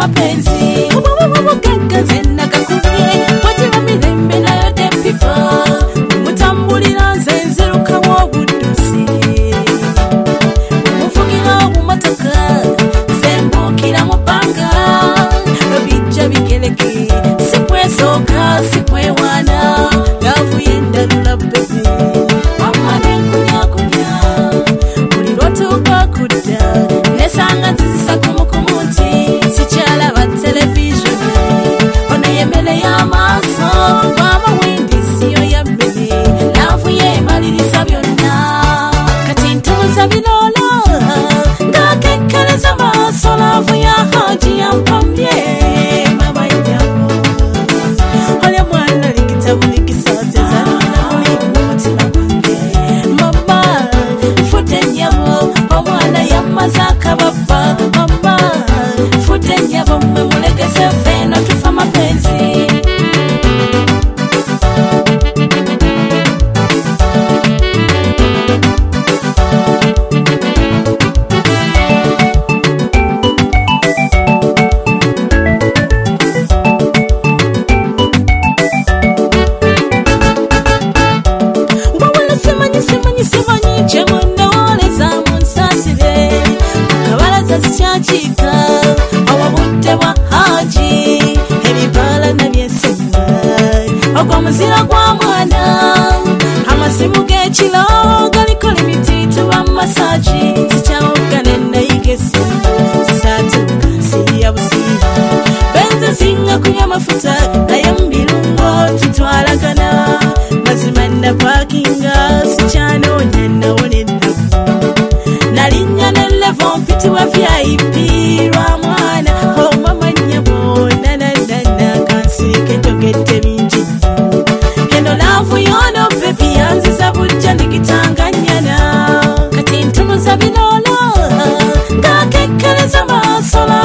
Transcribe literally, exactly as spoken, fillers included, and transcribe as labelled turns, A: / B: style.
A: mapenzi ubugagaze nakakubye wagira mirembe nayo de people mutambulira nze nzirukamu obuddusi umuvugira obumotoka sembukira mu bbanga lwebijja bigereke sikwesoka sikwewaana gavuye endalula bebe amanenkunyakunya buli lwotuuka kudda nesanga nzizisa kumukumuti sikyalaba televisioni ono yemmere y'amaaso wamawindi siyo yammere naavuye emaliriza byonna kati ntuuza biroola ng'akekkereza maaso laavu ya haji yampamye mama nyabo olya mwana likitabu likisateza noli mumutima gwange mama nfudde nnyabo omwana yammaze akababba mama nfudde nnyabo mmwe mulegese ffeeno tufa mapenzi wawula simanyi simanyi simanyi kye mundooleza munsasire akabalaza sikyakiika obwabudde bwa haji ebibaala nabyesimba ogwo muzira gwa mwana amasimu g'ekiro galiko limitiitu wa masaji sikyawogane nayiga esimu sisaatuka nsiya busiira benze singa kunywa amafuta naye mu birungo tutwalagana mazima napaakinga sikyanoonya nawona ennaku nalinnya ne levo mpitibwa V I P lwa mwana omama nnyabo nananana kansirike njogedde bingi eno laavu yono bebi yanziza bujja ndigitanganyana kati ntunuza binoola ng'akekkereza maaso